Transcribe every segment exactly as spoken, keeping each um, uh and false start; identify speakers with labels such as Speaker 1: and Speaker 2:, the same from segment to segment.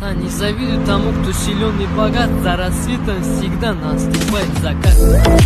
Speaker 1: А не завидуй тому, кто силен и богат. За рассветом всегда наступает закат.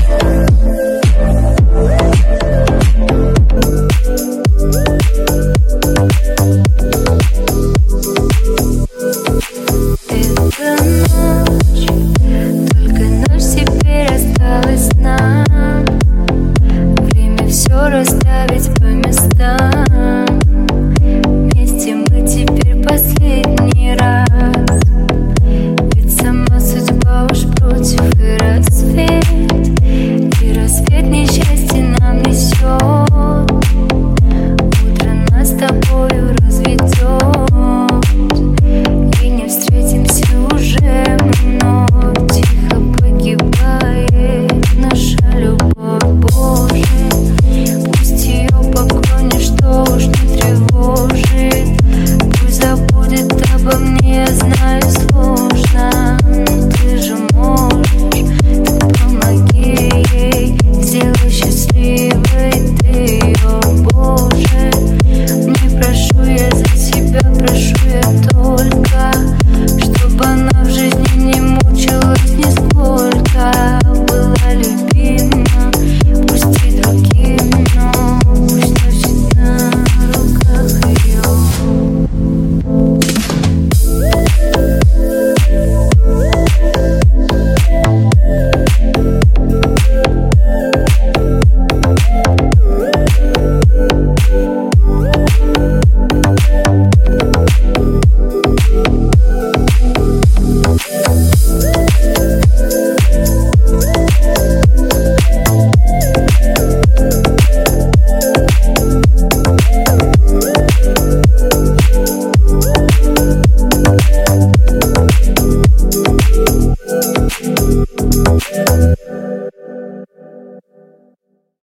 Speaker 2: Это ночь, только ночь теперь осталась нам. Время все расставить по местам. Вместе мы теперь последний раз. Ведь сама судьба уж против, и рассвет, и рассвет несчастье нам несет. Утро нас с тобою разведет, и не встретимся уже вновь. Тихо погибает наша любовь, Боже. Пусть ее покой ничто уж не тревожит. Пусть забудет обо мне, знаю, сложно, но ты же можешь. Так помоги ей, сделай счастливой ты ее, Боже. Не прошу я за себя, прошу я только, чтобы она в жизни не мучилась нисколько. Была любима, пусть и другим, но пусть носит на руках ее.
Speaker 3: We'll be right back.